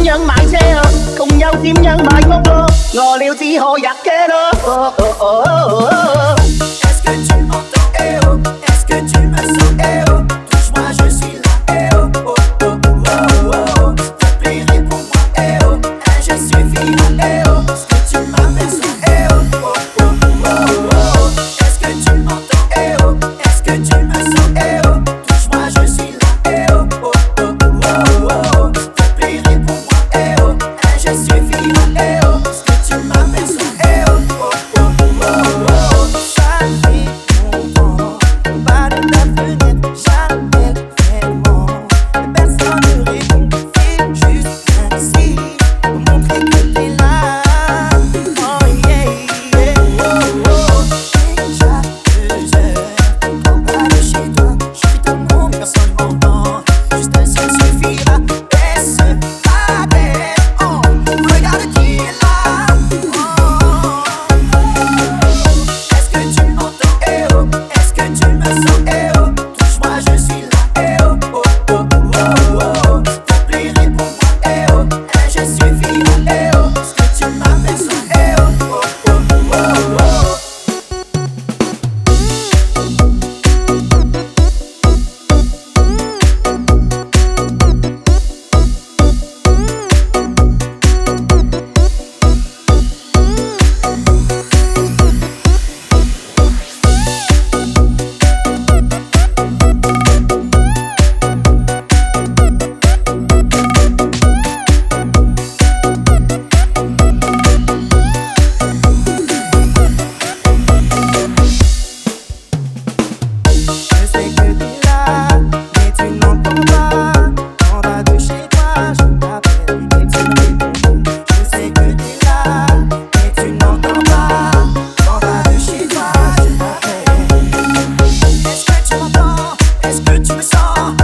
nhân mạng xe cùng nhau chim nhân bài ngốc lơ ngò liêu chỉ họ giặt kế đó. Est-ce que tu m'entends, eh oh? Est-ce que tu me sens, eh oh? Touche-moi, je suis là, eh oh, oh, oh, oh, oh, oh. Te plairais pour moi, eh oh, eh, je suis vivant, eh oh. Est-ce que tu m'appelles ça, eh oh, oh, oh, oh, oh, oh. Est-ce que tu m'entends, eh oh? Est-ce que tu me sens, eh oh? Touche-moi, je suis là, eh oh, oh, oh, oh, oh, oh. Te plairais pour moi, eh oh, eh, je suis vivant, eh oh. Est-ce que tu m'appelles ça, eh oh, oh, oh, oh, oh, oh. Ça fait longtemps, pas de ta fenêtre, jamais vraiment. Personne ne répond, c'est juste ainsi pour montrer que t'es là. Oh yeah, yeah, oh, oh. Déjà 2 heures, en bas de chez toi, je suis ton nom, mais personne m'entend. Juste un seul suffira, baisse ta tête, oh, regarde qui est là. Est-ce que tu m'entends, eh oh? Est-ce que tu me sens, eh oh? Touche-moi, je suis là, eh oh, oh, oh, oh, oh, oh. Te plairais pour moi, eh oh, eh, je suis vivant, eh oh. Est-ce que tu m'appelles ça, eh oh, oh, oh, oh, oh, oh. Je sais que t'es là, mais tu n'entends pas. En bas de chez toi, je t'appelle et tu me réponds. Je sais que t'es là, mais tu n'entends pas. En bas de chez toi, je t'appelle. Est-ce que tu m'entends? Est-ce que tu me sens?